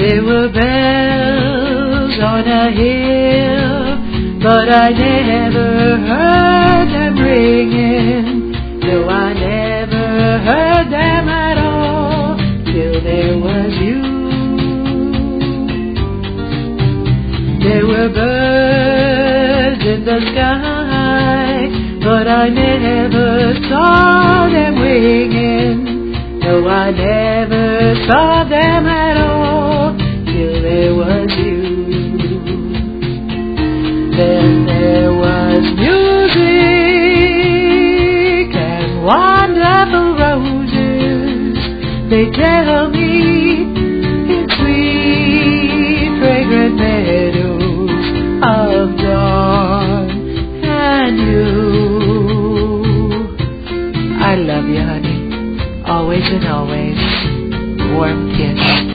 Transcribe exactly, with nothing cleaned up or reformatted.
There were bells on a hill, but I never heard them ringing. No, I never heard them at all, till there was you. There were birds in the sky, but I never saw them winging. No, I never saw them at all, till there was you. Then there was music and wonderful roses. They tell me in sweet, fragrant meadows of dawn and you. I love you, honey, always and always. Warm kiss.